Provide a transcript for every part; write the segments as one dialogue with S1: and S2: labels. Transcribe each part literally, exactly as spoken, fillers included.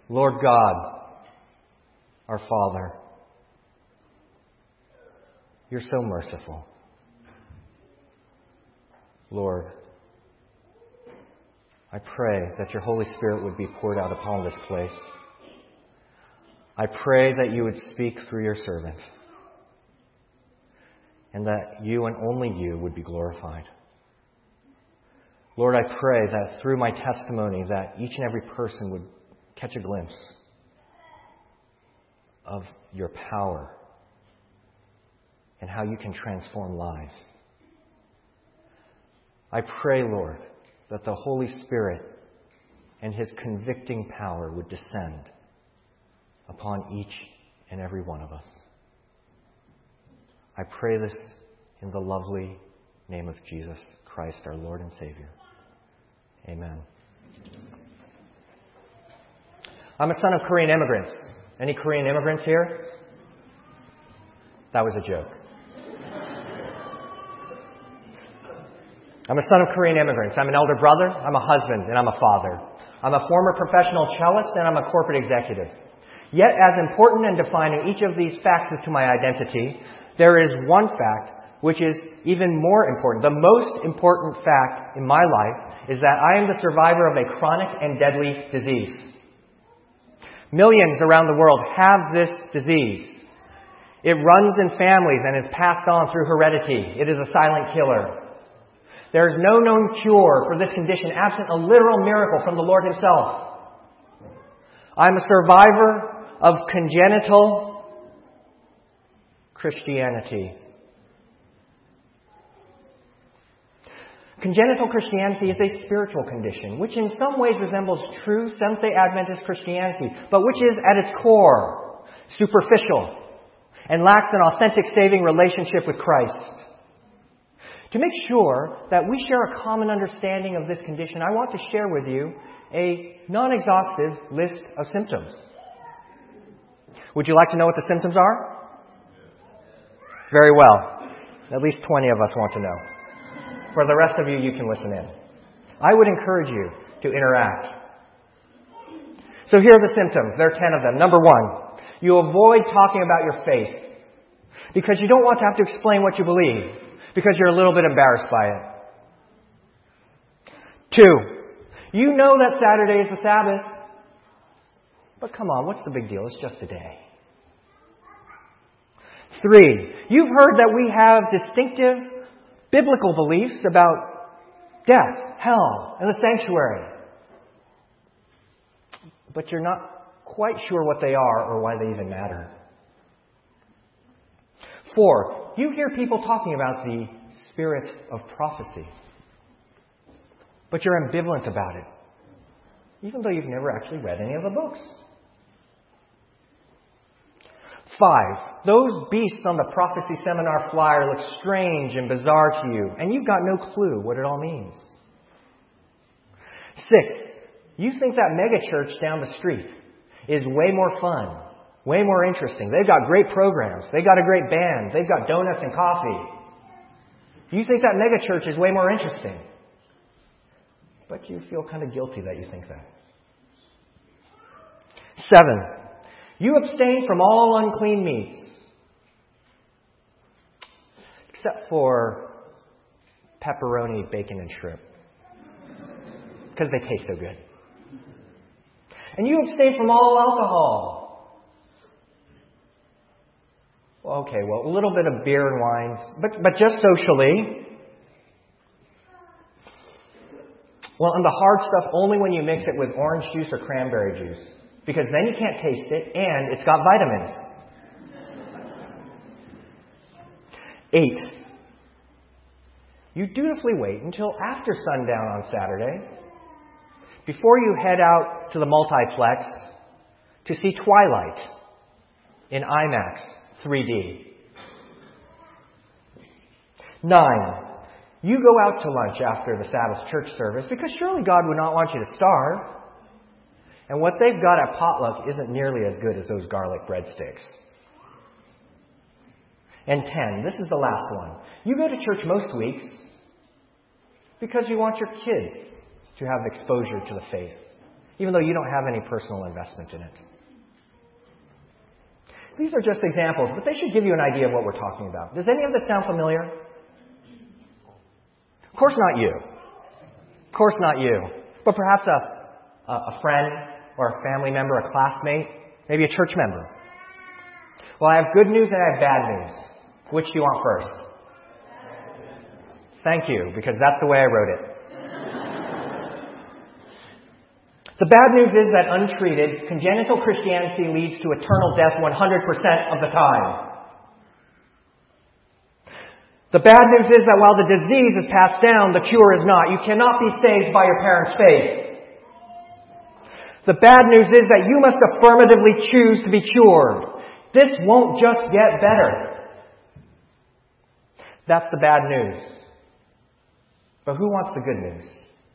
S1: Lord God, our Father, You're so merciful. Lord, I pray that Your Holy Spirit would be poured out upon this place. I pray that You would speak through Your servant, and that You and only You would be glorified. Lord, I pray that through my testimony that each and every person would catch a glimpse of Your power and how You can transform lives. I pray, Lord, that the Holy Spirit and His convicting power would descend upon each and every one of us. I pray this in the lovely name of Jesus Christ, our Lord and Savior. Amen. I'm a son of Korean immigrants. Any Korean immigrants here? That was a joke. I'm a son of Korean immigrants. I'm an elder brother, I'm a husband, and I'm a father. I'm a former professional cellist, and I'm a corporate executive. Yet, as important and defining each of these facts is to my identity, there is one fact which is even more important. The most important fact in my life is that I am the survivor of a chronic and deadly disease. Millions around the world have this disease. It runs in families and is passed on through heredity. It is a silent killer. There is no known cure for this condition absent a literal miracle from the Lord Himself. I'm a survivor of congenital Christianity. Congenital Christianity is a spiritual condition, which in some ways resembles true Seventh-day Adventist Christianity, but which is at its core superficial and lacks an authentic saving relationship with Christ. To make sure that we share a common understanding of this condition, I want to share with you a non-exhaustive list of symptoms. Would you like to know what the symptoms are? Very well. At least twenty of us want to know. For the rest of you, you can listen in. I would encourage you to interact. So here are the symptoms. There are ten of them. Number one, you avoid talking about your faith because you don't want to have to explain what you believe, because you're a little bit embarrassed by it. Two, you know that Saturday is the Sabbath, but come on, what's the big deal? It's just a day. Three, you've heard that we have distinctive biblical beliefs about death, hell, and the sanctuary, but you're not quite sure what they are or why they even matter. Four, you hear people talking about the spirit of prophecy, but you're ambivalent about it, even though you've never actually read any of the books. Five, those beasts on the prophecy seminar flyer look strange and bizarre to you, and you've got no clue what it all means. Six, you think that megachurch down the street is way more fun, way more interesting. They've got great programs. They've got a great band. They've got donuts and coffee. You think that megachurch is way more interesting, but you feel kind of guilty that you think that. Seven, you abstain from all unclean meats, except for pepperoni, bacon, and shrimp, because they taste so good. And you abstain from all alcohol. Well, okay, well, a little bit of beer and wines, but, but just socially. Well, and the hard stuff only when you mix it with orange juice or cranberry juice, because then you can't taste it, and it's got vitamins. Eight, you dutifully wait until after sundown on Saturday before you head out to the multiplex to see Twilight in IMAX three D. Nine, you go out to lunch after the Sabbath church service because surely God would not want you to starve. And what they've got at potluck isn't nearly as good as those garlic breadsticks. And ten, this is the last one. You go to church most weeks because you want your kids to have exposure to the faith. even though you don't have any personal investment in it. These are just examples, but they should give you an idea of what we're talking about. Does any of this sound familiar? Of course not you. Of course not you. But perhaps a, a friend or a family member, a classmate, maybe a church member. Well, I have good news and I have bad news. Which do you want first? Thank you, because that's the way I wrote it. The bad news is that untreated, congenital Christianity leads to eternal death one hundred percent of the time. The bad news is that while the disease is passed down, the cure is not. You cannot be saved by your parents' faith. The bad news is that you must affirmatively choose to be cured. This won't just get better. That's the bad news. But who wants the good news?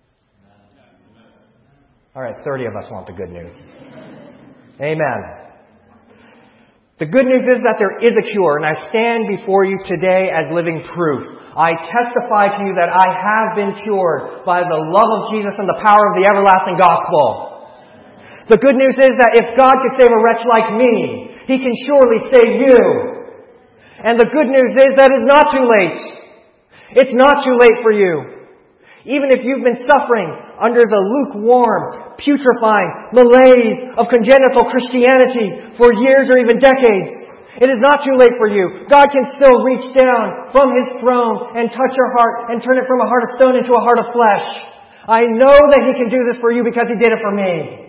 S1: All right, thirty of us want the good news. Amen. The good news is that there is a cure, and I stand before you today as living proof. I testify to you that I have been cured by the love of Jesus and the power of the everlasting gospel. The good news is that if God could save a wretch like me, He can surely save you. And the good news is that it's not too late. It's not too late for you. Even if you've been suffering under the lukewarm, putrefying malaise of congenital Christianity for years or even decades, it is not too late for you. God can still reach down from His throne and touch your heart and turn it from a heart of stone into a heart of flesh. I know that He can do this for you because He did it for me.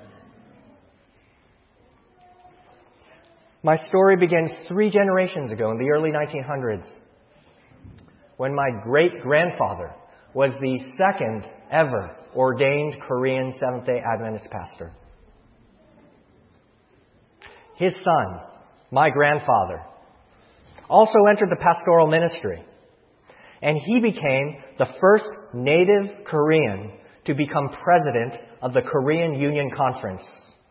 S1: My story begins three generations ago in the early nineteen hundreds, when my great-grandfather was the second ever ordained Korean Seventh-day Adventist pastor. His son, my grandfather, also entered the pastoral ministry, and he became the first native Korean to become president of the Korean Union Conference.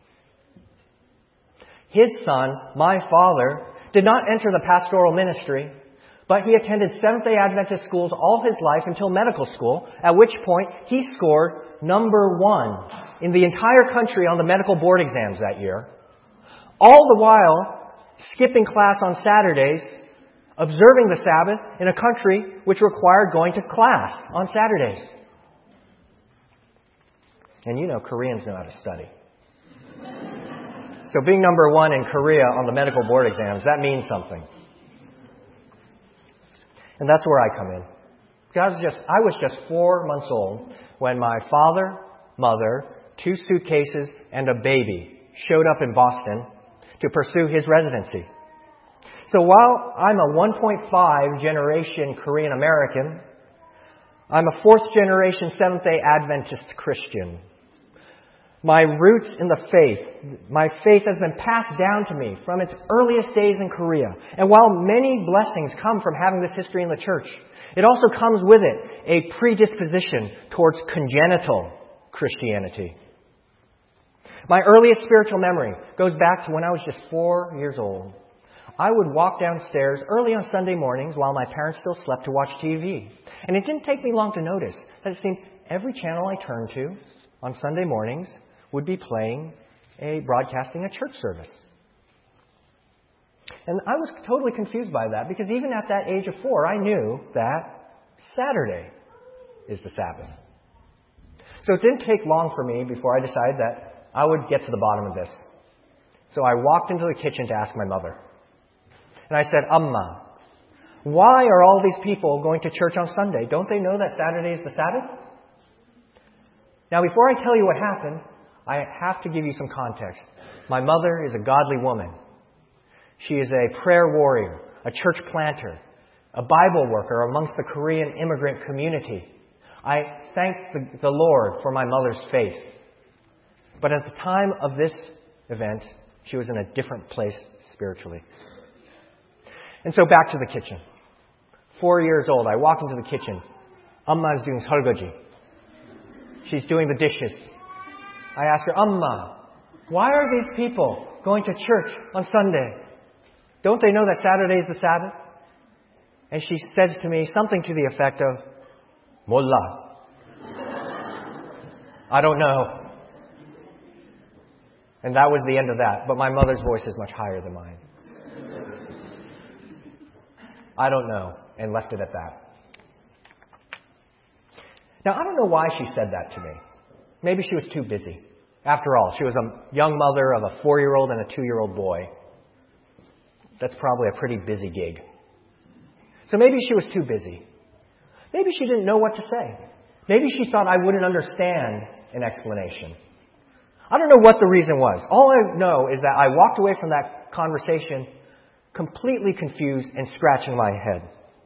S1: His son, my father, did not enter the pastoral ministry, but he attended Seventh-day Adventist schools all his life until medical school, at which point he scored number one in the entire country on the medical board exams that year, all the while skipping class on Saturdays, observing the Sabbath in a country which required going to class on Saturdays. And you know, Koreans know how to study. So being number one in Korea on the medical board exams, that means something. And that's where I come in. I was just, I was just four months old when my father, mother, two suitcases, and a baby showed up in Boston to pursue his residency. So while I'm a one point five generation Korean American, I'm a fourth generation Seventh-day Adventist Christian. My roots in the faith, my faith has been passed down to me from its earliest days in Korea. And while many blessings come from having this history in the church, it also comes with it a predisposition towards congenital Christianity. My earliest spiritual memory goes back to when I was just four years old. I would walk downstairs early on Sunday mornings while my parents still slept to watch T V. And it didn't take me long to notice that it seemed every channel I turned to on Sunday mornings would be playing a broadcasting a church service. And I was totally confused by that because even at that age of four, I knew that Saturday is the Sabbath. So it didn't take long for me before I decided that I would get to the bottom of this. So I walked into the kitchen to ask my mother. And I said, Amma, why are all these people going to church on Sunday? Don't they know that Saturday is the Sabbath? Now, before I tell you what happened, I have to give you some context. My mother is a godly woman. She is a prayer warrior, a church planter, a Bible worker amongst the Korean immigrant community. I thank the, the Lord for my mother's faith. But at the time of this event, she was in a different place spiritually. And so back to the kitchen. Four years old, I walk into the kitchen. Amma is doing 설거지. She's doing the dishes. I ask her, Amma, why are these people going to church on Sunday? Don't they know that Saturday is the Sabbath? And she says to me something to the effect of, Mollah. I don't know. And that was the end of that. But my mother's voice is much higher than mine. I don't know, and left it at that. Now, I don't know why she said that to me. Maybe she was too busy. After all, she was a young mother of a four-year-old and a two-year-old boy. That's probably a pretty busy gig. So maybe she was too busy. Maybe she didn't know what to say. Maybe she thought I wouldn't understand an explanation. I don't know what the reason was. All I know is that I walked away from that conversation completely confused and scratching my head.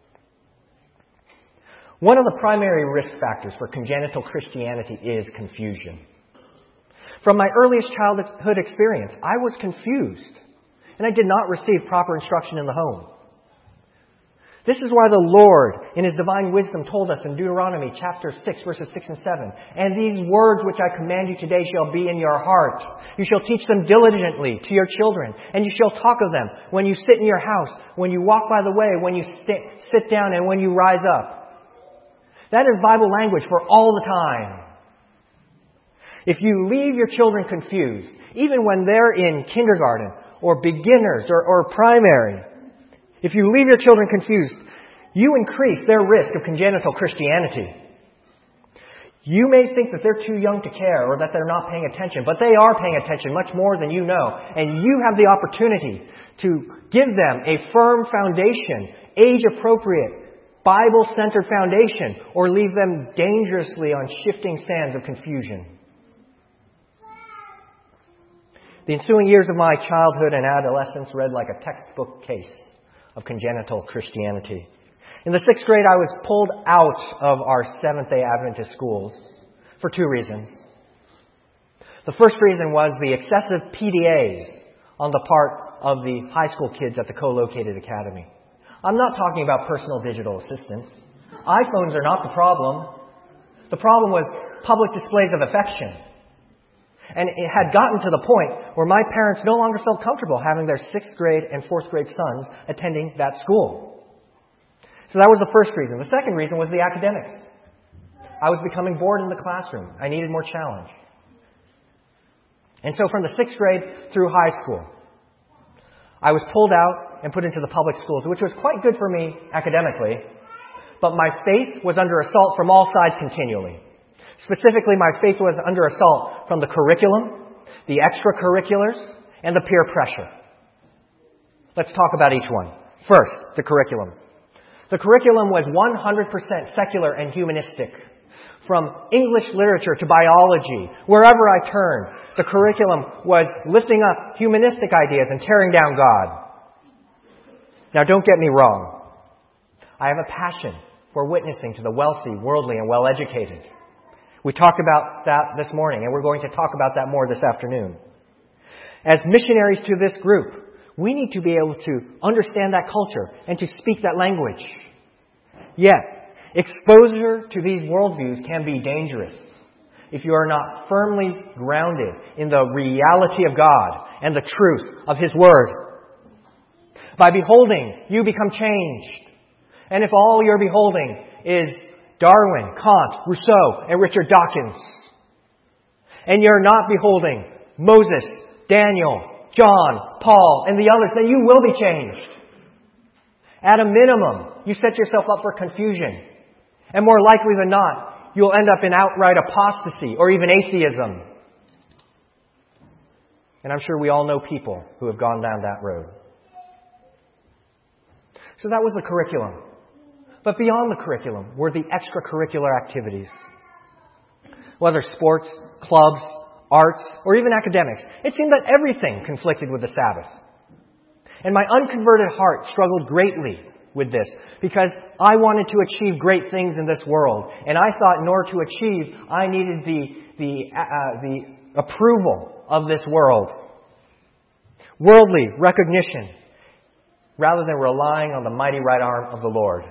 S1: One of the primary risk factors for congenital Christianity is confusion. From my earliest childhood experience, I was confused, and I did not receive proper instruction in the home. This is why the Lord, in His divine wisdom, told us in Deuteronomy chapter six, verses six and seven, "And these words which I command you today shall be in your heart. You shall teach them diligently to your children, and you shall talk of them when you sit in your house, when you walk by the way, when you sit, sit down, and when you rise up." That is Bible language for all the time. If you leave your children confused, even when they're in kindergarten or beginners or, or primary, if you leave your children confused, you increase their risk of congenital Christianity. You may think that they're too young to care or that they're not paying attention, but they are paying attention much more than you know. And you have the opportunity to give them a firm foundation, age-appropriate, Bible-centered foundation, or leave them dangerously on shifting sands of confusion. The ensuing years of my childhood and adolescence read like a textbook case of congenital Christianity. In the sixth grade, I was pulled out of our Seventh-day Adventist schools for two reasons. The first reason was the excessive P D As on the part of the high school kids at the co-located academy. I'm not talking about personal digital assistants. iPhones are not the problem. The problem was public displays of affection. And it had gotten to the point where my parents no longer felt comfortable having their sixth grade and fourth grade sons attending that school. So that was the first reason. The second reason was the academics. I was becoming bored in the classroom. I needed more challenge. And so from the sixth grade through high school, I was pulled out and put into the public schools, which was quite good for me academically, but my faith was under assault from all sides continually. Specifically, my faith was under assault from the curriculum, the extracurriculars, and the peer pressure. Let's talk about each one. First, the curriculum. The curriculum was one hundred percent secular and humanistic. From English literature to biology, wherever I turned, the curriculum was lifting up humanistic ideas and tearing down God. Now, don't get me wrong. I have a passion for witnessing to the wealthy, worldly, and well-educated. We talked about that this morning, and we're going to talk about that more this afternoon. As missionaries to this group, we need to be able to understand that culture and to speak that language. Yet, exposure to these worldviews can be dangerous if you are not firmly grounded in the reality of God and the truth of His Word. By beholding, you become changed. And if all you're beholding is Darwin, Kant, Rousseau, and Richard Dawkins, and you're not beholding Moses, Daniel, John, Paul, and the others, then you will be changed. At a minimum, you set yourself up for confusion. And more likely than not, you'll end up in outright apostasy or even atheism. And I'm sure we all know people who have gone down that road. So that was the curriculum. But beyond the curriculum were the extracurricular activities. Whether sports, clubs, arts, or even academics, it seemed that everything conflicted with the Sabbath. And my unconverted heart struggled greatly with this because I wanted to achieve great things in this world. And I thought in order to achieve, I needed the, the, uh, the approval of this world. Worldly recognition, rather than relying on the mighty right arm of the Lord.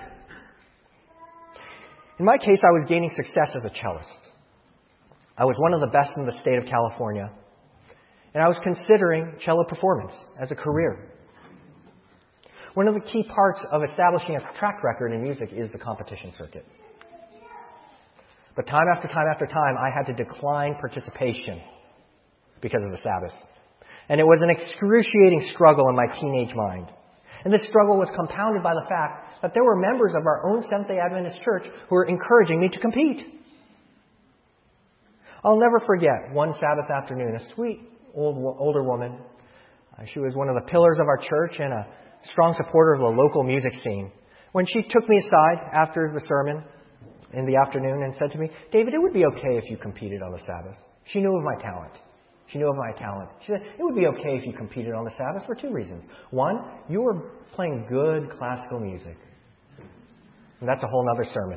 S1: In my case, I was gaining success as a cellist. I was one of the best in the state of California. And I was considering cello performance as a career. One of the key parts of establishing a track record in music is the competition circuit. But time after time after time, I had to decline participation because of the Sabbath. And it was an excruciating struggle in my teenage mind. And this struggle was compounded by the fact that there were members of our own Seventh-day Adventist church who were encouraging me to compete. I'll never forget one Sabbath afternoon, a sweet old older woman. Uh, she was one of the pillars of our church and a strong supporter of the local music scene. When she took me aside after the sermon in the afternoon and said to me, "David, it would be okay if you competed on the Sabbath." She knew of my talent. She knew of my talent. She said, "It would be okay if you competed on the Sabbath for two reasons. One, you were playing good classical music." And that's a whole other sermon.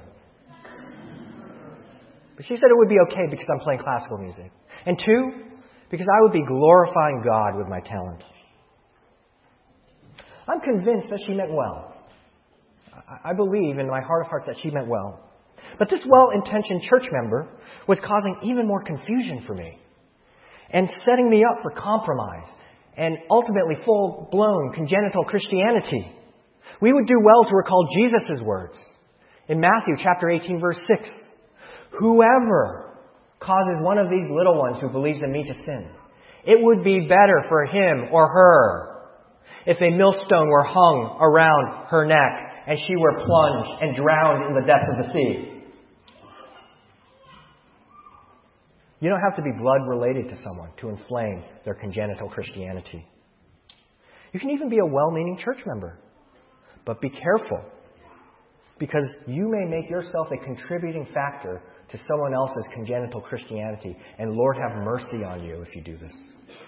S1: But she said it would be okay because I'm playing classical music. And two, because I would be glorifying God with my talent. I'm convinced that she meant well. I believe in my heart of hearts that she meant well. But this well-intentioned church member was causing even more confusion for me and setting me up for compromise and ultimately full-blown congenital Christianity. We would do well to recall Jesus' words in Matthew chapter eighteen, verse six. "Whoever causes one of these little ones who believes in me to sin, it would be better for him or her if a millstone were hung around her neck and she were plunged and drowned in the depths of the sea." You don't have to be blood related to someone to inflame their congenital Christianity. You can even be a well-meaning church member. But be careful, because you may make yourself a contributing factor to someone else's congenital Christianity. And Lord, have mercy on you if you do this.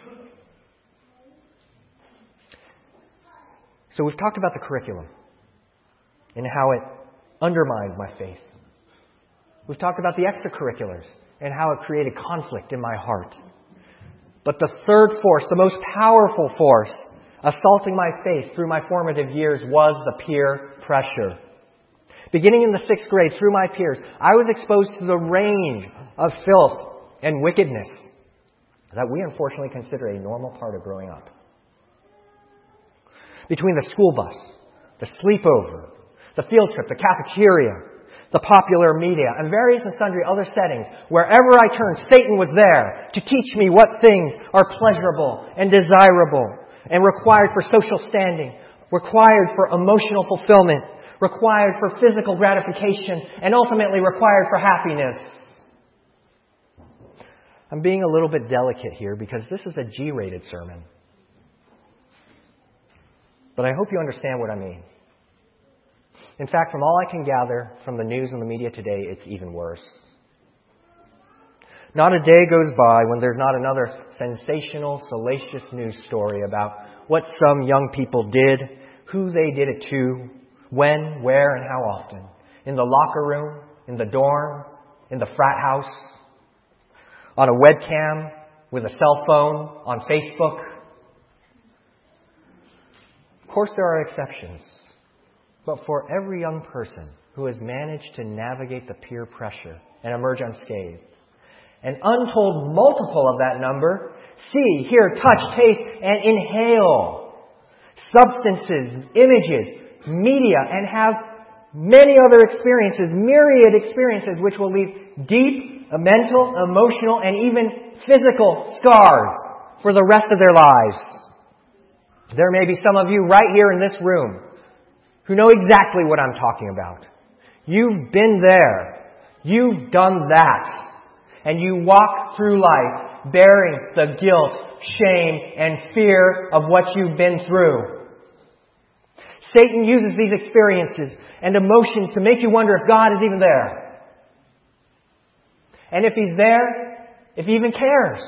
S1: So we've talked about the curriculum and how it undermined my faith. We've talked about the extracurriculars and how it created conflict in my heart. But the third force, the most powerful force, assaulting my faith through my formative years was the peer pressure. Beginning in the sixth grade, through my peers, I was exposed to the range of filth and wickedness that we unfortunately consider a normal part of growing up. Between the school bus, the sleepover, the field trip, the cafeteria, the popular media, and various and sundry other settings, wherever I turned, Satan was there to teach me what things are pleasurable and desirable and required for social standing, required for emotional fulfillment, required for physical gratification, and ultimately required for happiness. I'm being a little bit delicate here because this is a G-rated sermon. But I hope you understand what I mean. In fact, from all I can gather from the news and the media today, it's even worse. Not a day goes by when there's not another sensational, salacious news story about what some young people did, who they did it to, when, where, and how often. In the locker room, in the dorm, in the frat house, on a webcam, with a cell phone, on Facebook. Of course, there are exceptions. But for every young person who has managed to navigate the peer pressure and emerge unscathed, an untold multiple of that number see, hear, touch, taste, and inhale substances, images, media, and have many other experiences, myriad experiences, which will leave deep mental, emotional, and even physical scars for the rest of their lives. There may be some of you right here in this room who know exactly what I'm talking about. You've been there. You've done that. And you walk through life bearing the guilt, shame, and fear of what you've been through. Satan uses these experiences and emotions to make you wonder if God is even there. And if He's there, if He even cares.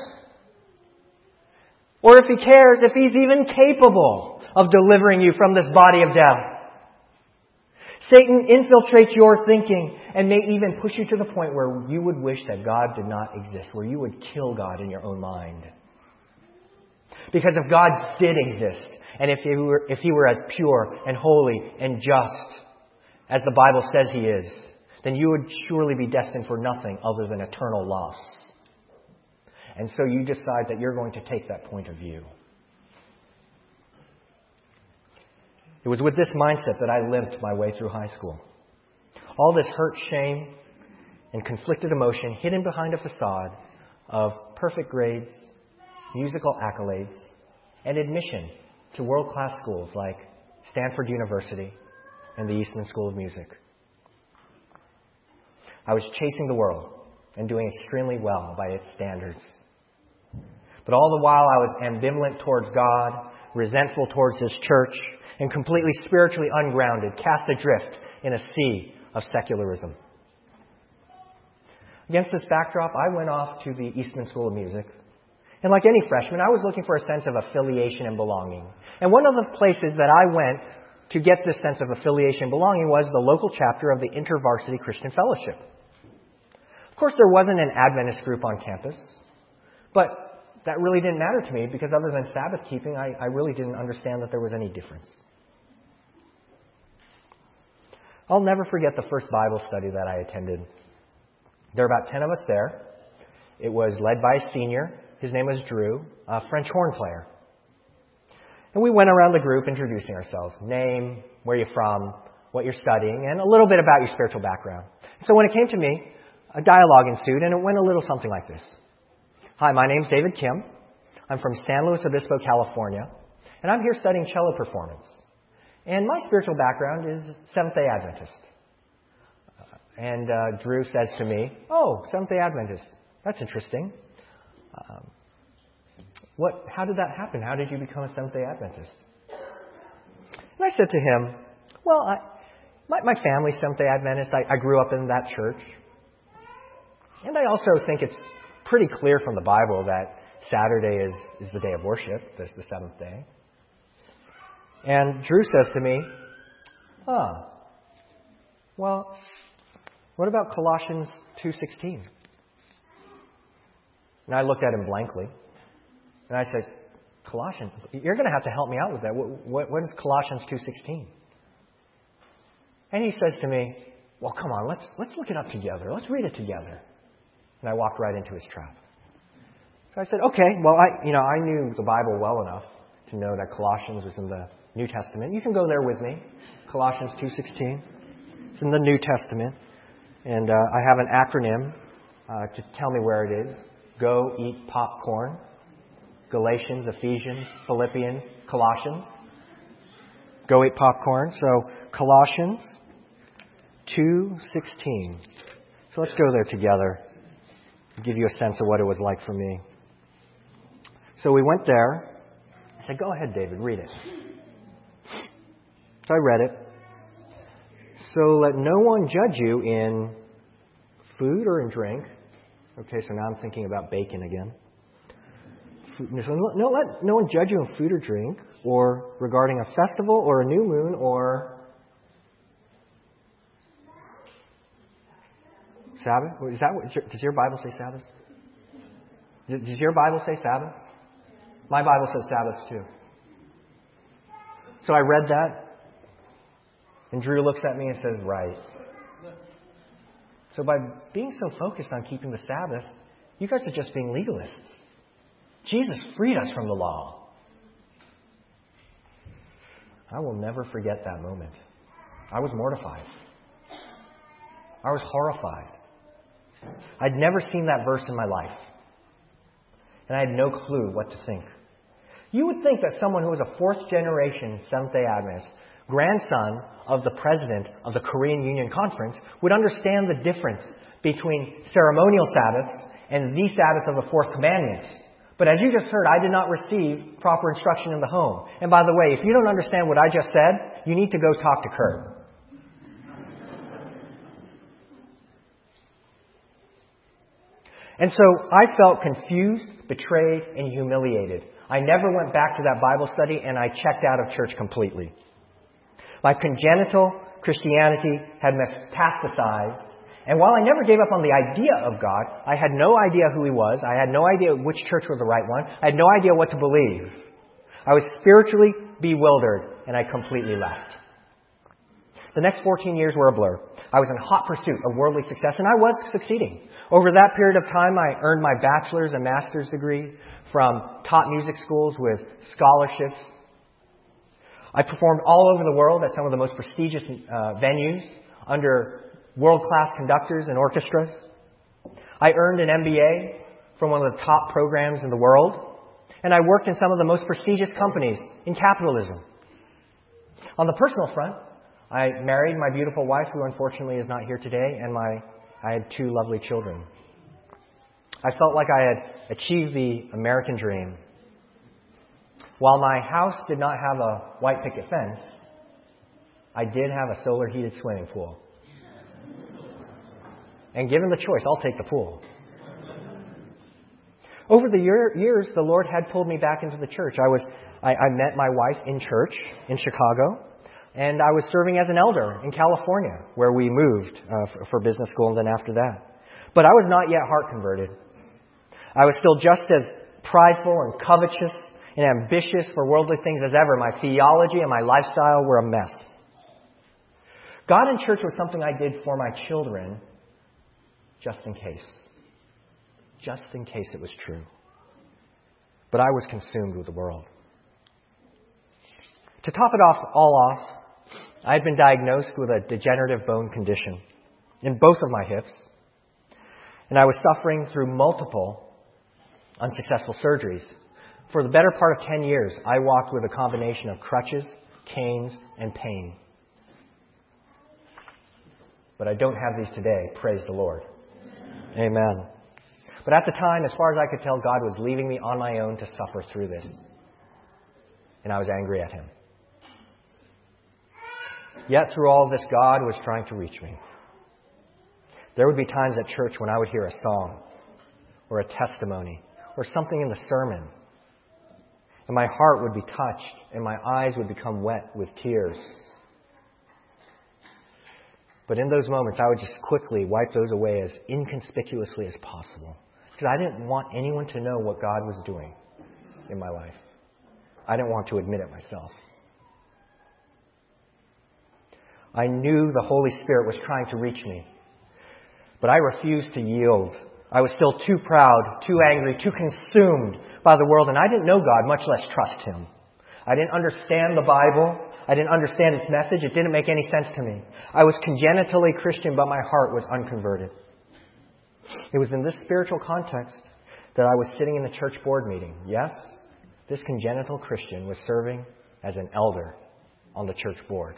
S1: Or if He cares, if He's even capable of delivering you from this body of death. Satan infiltrates your thinking and may even push you to the point where you would wish that God did not exist, where you would kill God in your own mind. Because if God did exist, and if He were, if He were as pure and holy and just as the Bible says He is, then you would surely be destined for nothing other than eternal loss. And so you decide that you're going to take that point of view. It was with this mindset that I limped my way through high school. All this hurt, shame, and conflicted emotion hidden behind a facade of perfect grades, musical accolades, and admission to world-class schools like Stanford University and the Eastman School of Music. I was chasing the world and doing extremely well by its standards. But all the while I was ambivalent towards God, resentful towards His church, and completely spiritually ungrounded, cast adrift in a sea of secularism. Against this backdrop, I went off to the Eastman School of Music. And like any freshman, I was looking for a sense of affiliation and belonging. And one of the places that I went to get this sense of affiliation and belonging was the local chapter of the InterVarsity Christian Fellowship. Of course, there wasn't an Adventist group on campus, but that really didn't matter to me because other than Sabbath keeping, I, I really didn't understand that there was any difference. I'll never forget the first Bible study that I attended. There were about ten of us there. It was led by a senior. His name was Drew, a French horn player. And we went around the group introducing ourselves. Name, where you're from, what you're studying, and a little bit about your spiritual background. So when it came to me, a dialogue ensued, and it went a little something like this. Hi, my name's David Kim. I'm from San Luis Obispo, California, and I'm here studying cello performance. And my spiritual background is Seventh-day Adventist. Uh, and uh, Drew says to me, oh, Seventh-day Adventist. That's interesting. Um, what? How did that happen? How did you become a Seventh-day Adventist? And I said to him, well, I, my, my family's Seventh-day Adventist. I, I grew up in that church. And I also think it's pretty clear from the Bible that Saturday is, is the day of worship. That's the seventh day. And Drew says to me, oh, well, what about Colossians two sixteen? And I looked at him blankly. And I said, Colossians? You're going to have to help me out with that. What, what, what is Colossians two sixteen? And he says to me, well, come on, let's let's look it up together. Let's read it together. And I walked right into his trap. So I said, okay, well, I you know I knew the Bible well enough to know that Colossians was in the New Testament. You can go there with me. Colossians two sixteen. It's in the New Testament. And uh, I have an acronym uh, to tell me where it is. Go eat popcorn. Galatians, Ephesians, Philippians, Colossians. Go eat popcorn. So Colossians two sixteen. So let's go there together. I'll give you a sense of what it was like for me. So we went there. I said, go ahead, David, read it. So I read it. So let no one judge you in food or in drink. Okay, so now I'm thinking about bacon again. So no, let no one judge you in food or drink, or regarding a festival or a new moon, or Sabbath. Is that what, does your Bible say Sabbath? Does your Bible say Sabbath? My Bible says Sabbath too. So I read that, and Drew looks at me and says, right. So by being so focused on keeping the Sabbath, you guys are just being legalists. Jesus freed us from the law. I will never forget that moment. I was mortified. I was horrified. I'd never seen that verse in my life. And I had no clue what to think. You would think that someone who was a fourth generation Seventh-day Adventist, grandson of the president of the Korean Union Conference, would understand the difference between ceremonial Sabbaths and the Sabbath of the fourth commandment. But as you just heard, I did not receive proper instruction in the home. And by the way, if you don't understand what I just said, you need to go talk to Kurt. And so I felt confused, betrayed, and humiliated. I never went back to that Bible study, and I checked out of church completely. My congenital Christianity had metastasized. And while I never gave up on the idea of God, I had no idea who He was. I had no idea which church was the right one. I had no idea what to believe. I was spiritually bewildered, and I completely left. The next fourteen years were a blur. I was in hot pursuit of worldly success, and I was succeeding. Over that period of time, I earned my bachelor's and master's degree from top music schools with scholarships. I performed all over the world at some of the most prestigious uh, venues under world-class conductors and orchestras. I earned an M B A from one of the top programs in the world. And I worked in some of the most prestigious companies in capitalism. On the personal front, I married my beautiful wife, who unfortunately is not here today, and my I had two lovely children. I felt like I had achieved the American dream. While my house did not have a white picket fence, I did have a solar heated swimming pool. And given the choice, I'll take the pool. Over the year, years, the Lord had pulled me back into the church. I was, I, I met my wife in church in Chicago, and I was serving as an elder in California, where we moved uh, for, for business school and then after that. But I was not yet heart converted. I was still just as prideful and covetous and ambitious for worldly things as ever. My theology and my lifestyle were a mess. God in church was something I did for my children, just in case. Just in case it was true. But I was consumed with the world. To top it off, all off, I had been diagnosed with a degenerative bone condition in both of my hips, and I was suffering through multiple unsuccessful surgeries. For the better part of ten years, I walked with a combination of crutches, canes, and pain. But I don't have these today, praise the Lord. Amen. But at the time, as far as I could tell, God was leaving me on my own to suffer through this. And I was angry at Him. Yet through all of this, God was trying to reach me. There would be times at church when I would hear a song or a testimony or something in the sermon, and my heart would be touched and my eyes would become wet with tears. But in those moments, I would just quickly wipe those away as inconspicuously as possible, because I didn't want anyone to know what God was doing in my life. I didn't want to admit it myself. I knew the Holy Spirit was trying to reach me, but I refused to yield. I was still too proud, too angry, too consumed by the world, and I didn't know God, much less trust Him. I didn't understand the Bible. I didn't understand its message. It didn't make any sense to me. I was congenitally Christian, but my heart was unconverted. It was in this spiritual context that I was sitting in the church board meeting. Yes, this congenital Christian was serving as an elder on the church board.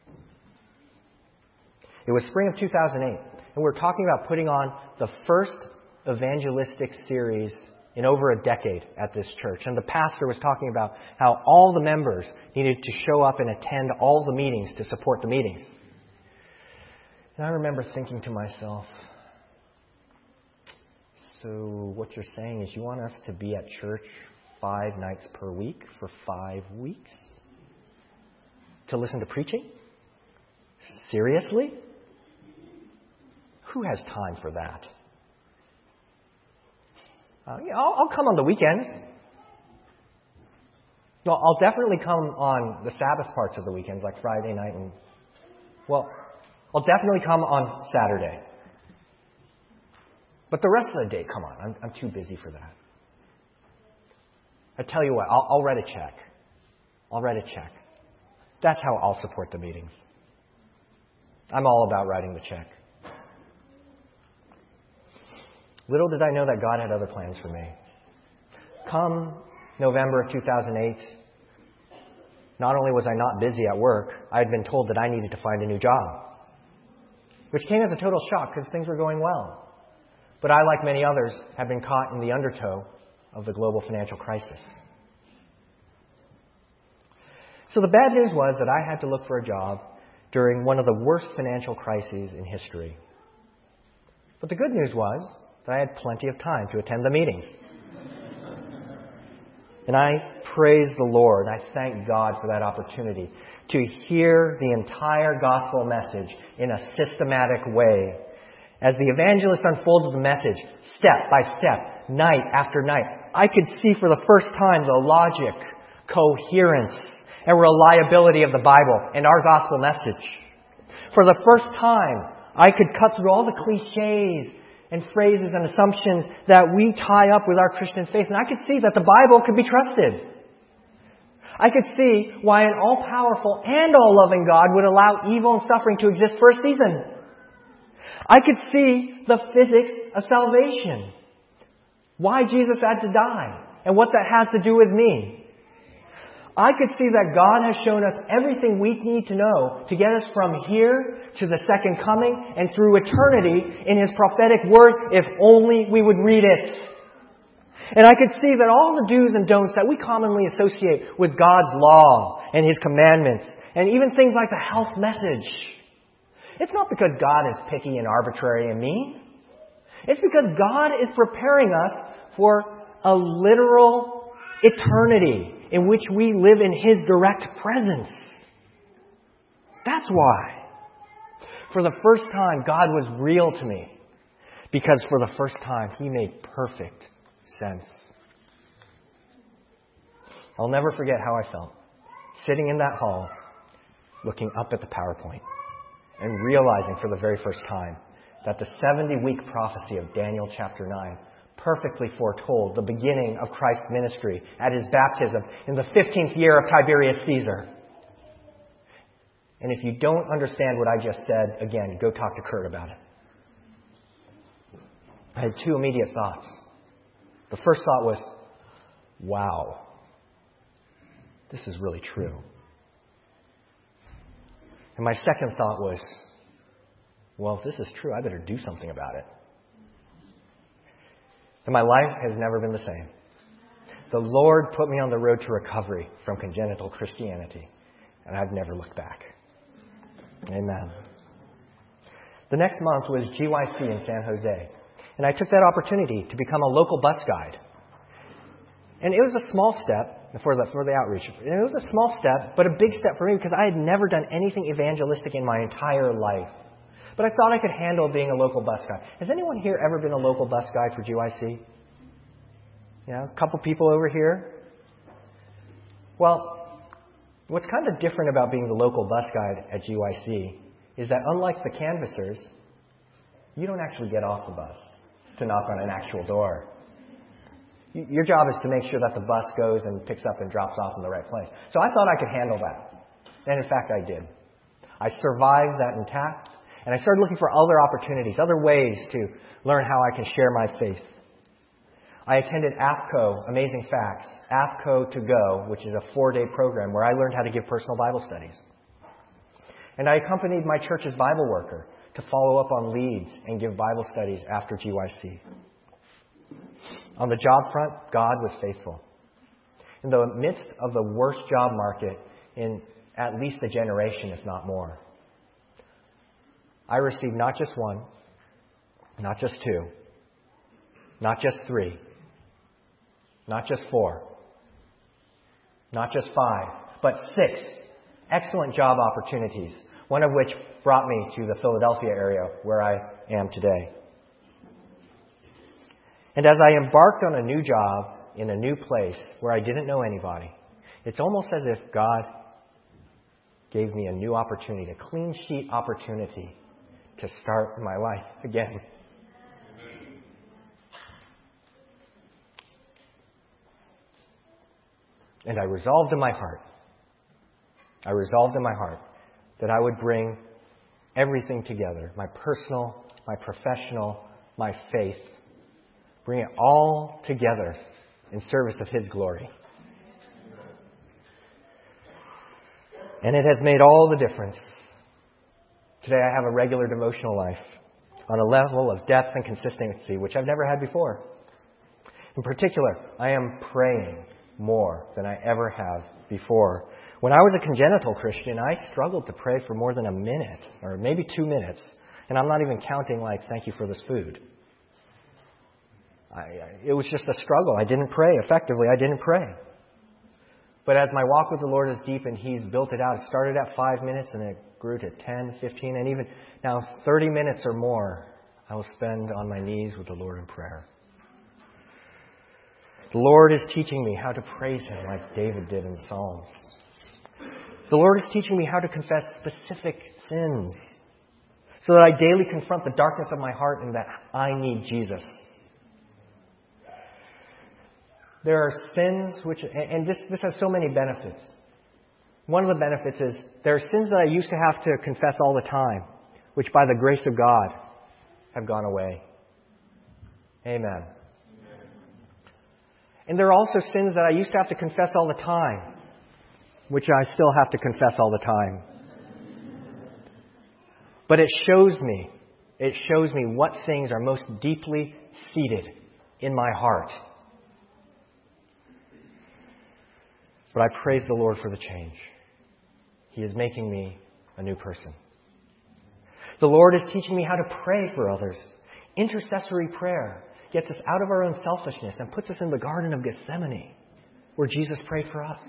S1: It was spring of two thousand eight, and we were talking about putting on the first evangelistic series in over a decade at this church. And the pastor was talking about how all the members needed to show up and attend all the meetings to support the meetings. And I remember thinking to myself, so what you're saying is you want us to be at church five nights per week for five weeks? To listen to preaching? Seriously? Who has time for that? Uh, yeah, I'll, I'll come on the weekends. No, I'll definitely come on the Sabbath parts of the weekends, like Friday night and, well, I'll definitely come on Saturday. But the rest of the day, come on, I'm, I'm too busy for that. I tell you what, I'll, I'll write a check. I'll write a check. That's how I'll support the meetings. I'm all about writing the check. Little did I know that God had other plans for me. Come November of two thousand eight, not only was I not busy at work, I had been told that I needed to find a new job, which came as a total shock because things were going well. But I, like many others, had been caught in the undertow of the global financial crisis. So the bad news was that I had to look for a job during one of the worst financial crises in history. But the good news was that I had plenty of time to attend the meetings. And I praise the Lord. I thank God for that opportunity to hear the entire gospel message in a systematic way. As the evangelist unfolded the message, step by step, night after night, I could see for the first time the logic, coherence, and reliability of the Bible and our gospel message. For the first time, I could cut through all the cliches and phrases and assumptions that we tie up with our Christian faith. And I could see that the Bible could be trusted. I could see why an all-powerful and all-loving God would allow evil and suffering to exist for a season. I could see the physics of salvation. Why Jesus had to die. and what that has to do with me. I could see that God has shown us everything we need to know to get us from here to the second coming and through eternity in His prophetic word, if only we would read it. And I could see that all the do's and don'ts that we commonly associate with God's law and His commandments, and even things like the health message, it's not because God is picky and arbitrary and mean. It's because God is preparing us for a literal eternity in which we live in His direct presence. That's why. For the first time, God was real to me. Because for the first time, He made perfect sense. I'll never forget how I felt sitting in that hall, looking up at the PowerPoint, and realizing for the very first time that the seventy-week prophecy of Daniel chapter nine perfectly foretold the beginning of Christ's ministry at His baptism in the fifteenth year of Tiberius Caesar. And if you don't understand what I just said, again, go talk to Kurt about it. I had two immediate thoughts. The first thought was, wow, this is really true. And my second thought was, well, if this is true, I better do something about it. And my life has never been the same. The Lord put me on the road to recovery from congenital Christianity, and I've never looked back. Amen. The next month was G Y C in San Jose, and I took that opportunity to become a local bus guide. And it was a small step for the, for the outreach. It was a small step, but a big step for me because I had never done anything evangelistic in my entire life. But I thought I could handle being a local bus guide. Has anyone here ever been a local bus guide for G Y C? Yeah, a couple people over here. Well, what's kind of different about being the local bus guide at G Y C is that unlike the canvassers, you don't actually get off the bus to knock on an actual door. Your job is to make sure that the bus goes and picks up and drops off in the right place. So I thought I could handle that. And in fact, I did. I survived that intact. And I started looking for other opportunities, other ways to learn how I can share my faith. I attended A F C O, Amazing Facts, A F C O to Go, which is a four-day program where I learned how to give personal Bible studies. And I accompanied my church's Bible worker to follow up on leads and give Bible studies after G Y C. On the job front, God was faithful. In the midst of the worst job market in at least a generation, if not more, I received not just one, not just two, not just three, not just four, not just five, but six excellent job opportunities, one of which brought me to the Philadelphia area where I am today. And as I embarked on a new job in a new place where I didn't know anybody, it's almost as if God gave me a new opportunity, a clean sheet opportunity to start my life again. And I resolved in my heart, I resolved in my heart that I would bring everything together, my personal, my professional, my faith, bring it all together in service of His glory. And it has made all the difference. Today I have a regular devotional life on a level of depth and consistency which I've never had before. In particular, I am praying more than I ever have before. When I was a congenital Christian, I struggled to pray for more than a minute, or maybe two minutes. And I'm not even counting like, thank you for this food. I, it was just a struggle. I didn't pray effectively. I didn't pray. But as my walk with the Lord is deep and He's built it out, it started at five minutes and it grew to ten, fifteen, and even now thirty minutes or more I will spend on my knees with the Lord in prayer. The Lord is teaching me how to praise Him like David did in the Psalms. The Lord is teaching me how to confess specific sins so that I daily confront the darkness of my heart and that I need Jesus. There are sins which, and this, this has so many benefits. One of the benefits is there are sins that I used to have to confess all the time, which by the grace of God have gone away. Amen. And there are also sins that I used to have to confess all the time, which I still have to confess all the time. But it shows me, it shows me what things are most deeply seated in my heart. But I praise the Lord for the change. He is making me a new person. The Lord is teaching me how to pray for others. Intercessory prayer gets us out of our own selfishness and puts us in the Garden of Gethsemane, where Jesus prayed for us.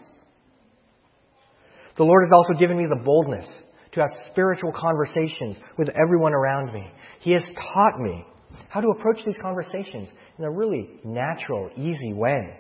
S1: The Lord has also given me the boldness to have spiritual conversations with everyone around me. He has taught me how to approach these conversations in a really natural, easy way.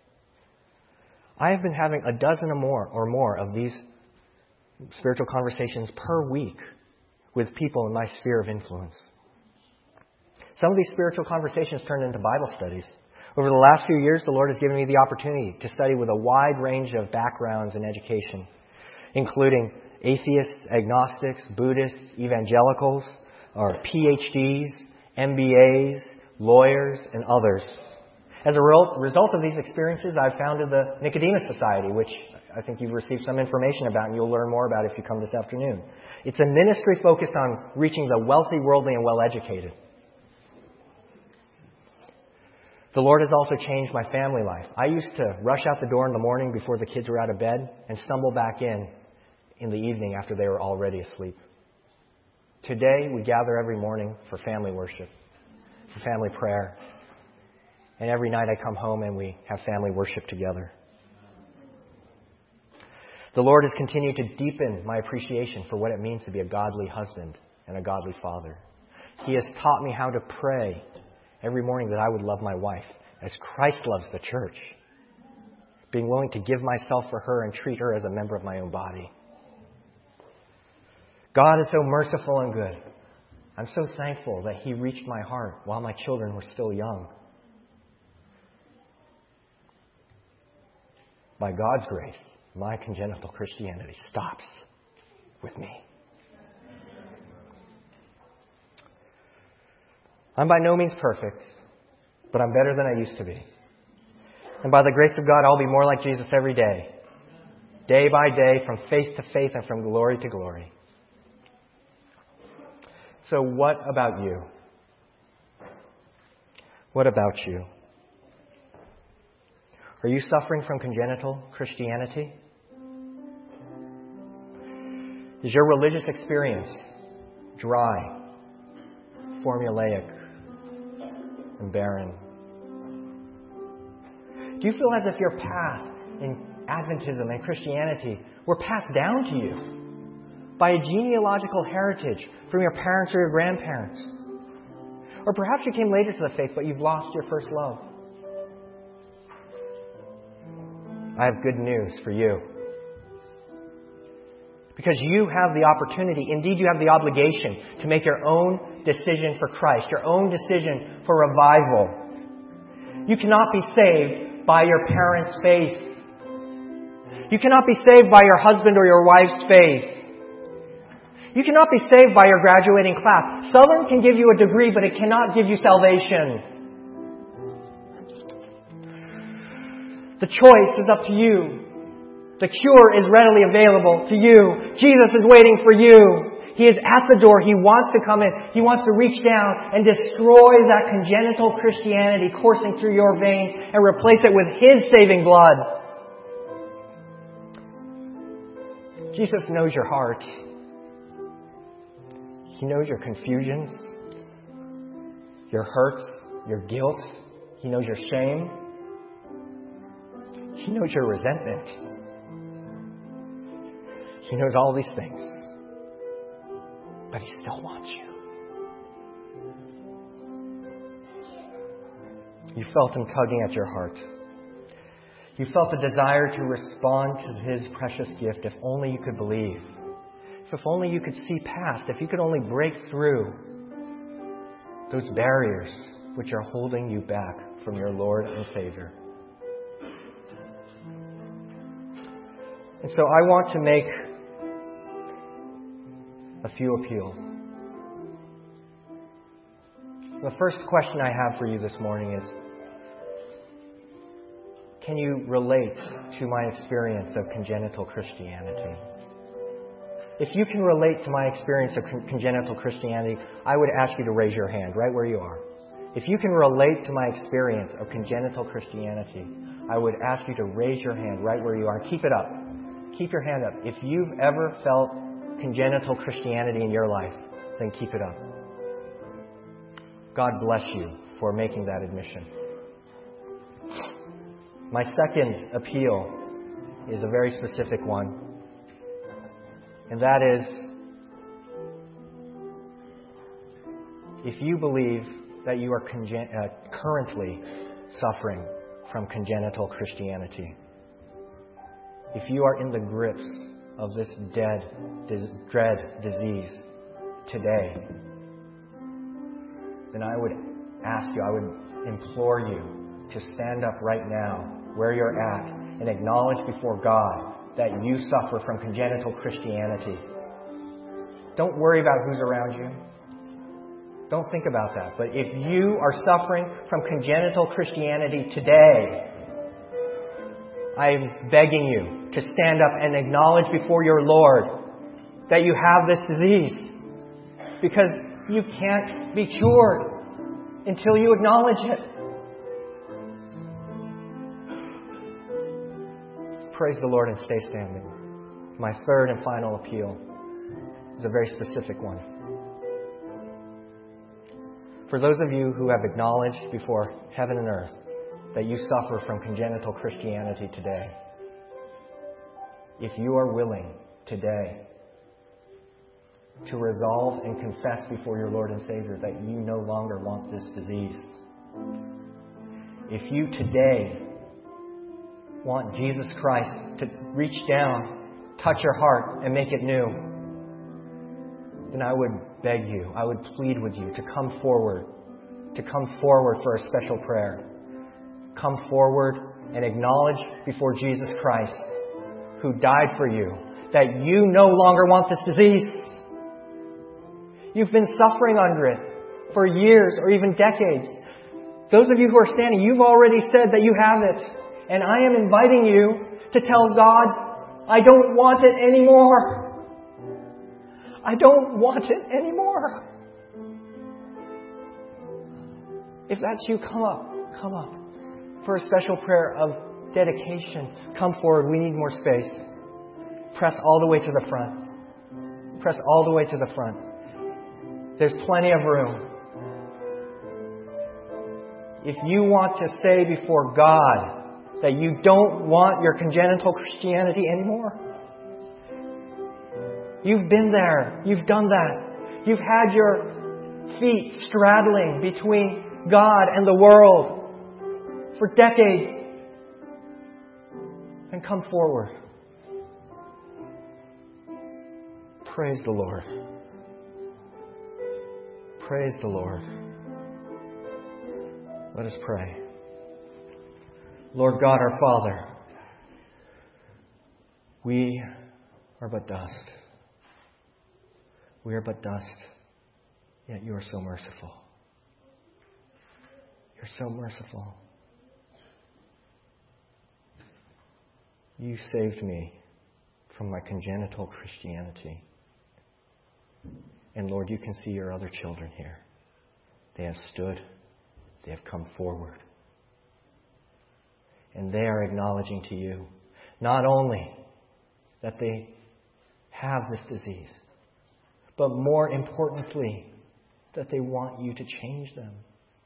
S1: I have been having a dozen or more, or more of these spiritual conversations per week with people in my sphere of influence. Some of these spiritual conversations turned into Bible studies. Over the last few years, the Lord has given me the opportunity to study with a wide range of backgrounds in education, including atheists, agnostics, Buddhists, evangelicals, or P H Ds, M B As, lawyers, and others. As a result of these experiences, I've founded the Nicodemus Society, which I think you've received some information about and you'll learn more about if you come this afternoon. It's a ministry focused on reaching the wealthy, worldly, and well-educated. The Lord has also changed my family life. I used to rush out the door in the morning before the kids were out of bed and stumble back in in the evening after they were already asleep. Today, we gather every morning for family worship, for family prayer. And every night I come home and we have family worship together. The Lord has continued to deepen my appreciation for what it means to be a godly husband and a godly father. He has taught me how to pray every morning that I would love my wife as Christ loves the church, being willing to give myself for her and treat her as a member of my own body. God is so merciful and good. I'm so thankful that He reached my heart while my children were still young. By God's grace, my congenital Christianity stops with me. I'm by no means perfect, but I'm better than I used to be. And by the grace of God, I'll be more like Jesus every day, day by day, from faith to faith and from glory to glory. So what about you? What about you? Are you suffering from congenital Christianity? Is your religious experience dry, formulaic, and barren? Do you feel as if your path in Adventism and Christianity were passed down to you by a genealogical heritage from your parents or your grandparents? Or perhaps you came later to the faith, but you've lost your first love. I have good news for you. Because you have the opportunity, indeed you have the obligation, to make your own decision for Christ, your own decision for revival. You cannot be saved by your parents' faith. You cannot be saved by your husband or your wife's faith. You cannot be saved by your graduating class. Southern can give you a degree, but it cannot give you salvation. The choice is up to you. The cure is readily available to you. Jesus is waiting for you. He is at the door. He wants to come in. He wants to reach down and destroy that congenital Christianity coursing through your veins and replace it with His saving blood. Jesus knows your heart. He knows your confusions, your hurts, your guilt. He knows your shame. He knows your resentment. He knows all these things. But He still wants you. You felt Him tugging at your heart. You felt a desire to respond to His precious gift if only you could believe. If only you could see past, if you could only break through those barriers which are holding you back from your Lord and Savior. And so I want to make a few appeals. The first question I have for you this morning is, can you relate to my experience of congenital Christianity? If you can relate to my experience of con- congenital Christianity, I would ask you to raise your hand right where you are. If you can relate to my experience of congenital Christianity, I would ask you to raise your hand right where you are. Keep it up. Keep your hand up. If you've ever felt congenital Christianity in your life, then keep it up. God bless you for making that admission. My second appeal is a very specific one, and that is, if you believe that you are congen- uh, currently suffering from congenital Christianity, if you are in the grips of this dead, dis- dread disease today, then I would ask you, I would implore you to stand up right now where you're at and acknowledge before God that you suffer from congenital Christianity. Don't worry about who's around you. Don't think about that. But if you are suffering from congenital Christianity today, I'm begging you to stand up and acknowledge before your Lord that you have this disease. Because you can't be cured until you acknowledge it. Praise the Lord and stay standing. My third and final appeal is a very specific one. For those of you who have acknowledged before heaven and earth that you suffer from congenital Christianity today, if you are willing today to resolve and confess before your Lord and Savior that you no longer want this disease, if you today want Jesus Christ to reach down, touch your heart, and make it new, then I would beg you, I would plead with you to come forward, to come forward for a special prayer. Come forward and acknowledge before Jesus Christ, who died for you, that you no longer want this disease. You've been suffering under it for years or even decades. Those of you who are standing, you've already said that you have it. And I am inviting you to tell God, I don't want it anymore. I don't want it anymore. If that's you, come up. Come up. For a special prayer of dedication, come forward. We need more space. Press all the way to the front. Press all the way to the front. There's plenty of room. If you want to say before God that you don't want your congenital Christianity anymore, you've been there. You've done that. You've had your feet straddling between God and the world for decades. Then come forward. Praise the Lord. Praise the Lord. Let us pray. Lord God, our Father, we are but dust. We are but dust, yet you are so merciful. You're so merciful. You saved me from my congenital Christianity. And Lord, you can see your other children here. They have stood. They have come forward. And they are acknowledging to you not only that they have this disease, but more importantly, that they want you to change them.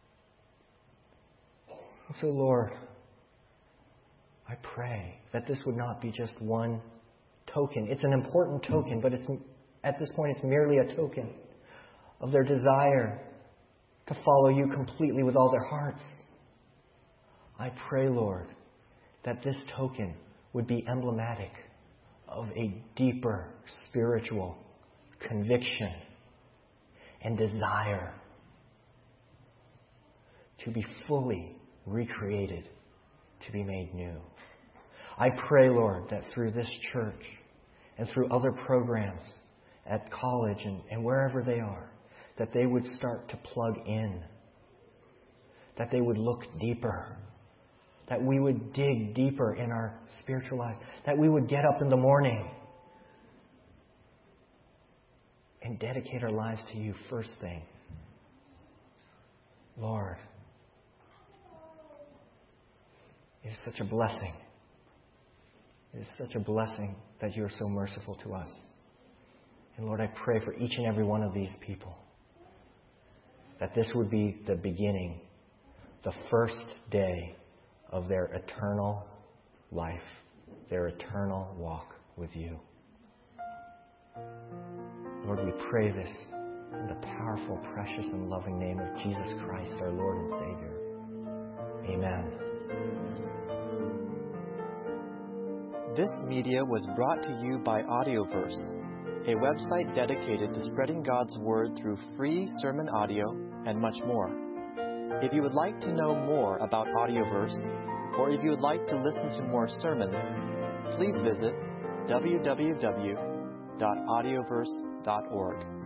S1: And so, Lord, I pray that this would not be just one token. It's an important token, but it's at this point it's merely a token of their desire to follow you completely with all their hearts. I pray, Lord, that this token would be emblematic of a deeper spiritual conviction and desire to be fully recreated, to be made new. I pray, Lord, that through this church and through other programs at college and, and wherever they are, that they would start to plug in, that they would look deeper, that we would dig deeper in our spiritual life, that we would get up in the morning and dedicate our lives to you first thing. Lord, it is such a blessing. It is such a blessing that you are so merciful to us. And Lord, I pray for each and every one of these people that this would be the beginning, the first day of their eternal life, their eternal walk with you. Lord, we pray this in the powerful, precious, and loving name of Jesus Christ, our Lord and Savior. Amen.
S2: This media was brought to you by Audioverse, a website dedicated to spreading God's Word through free sermon audio and much more. If you would like to know more about Audioverse, or if you would like to listen to more sermons, please visit w w w dot audioverse dot org.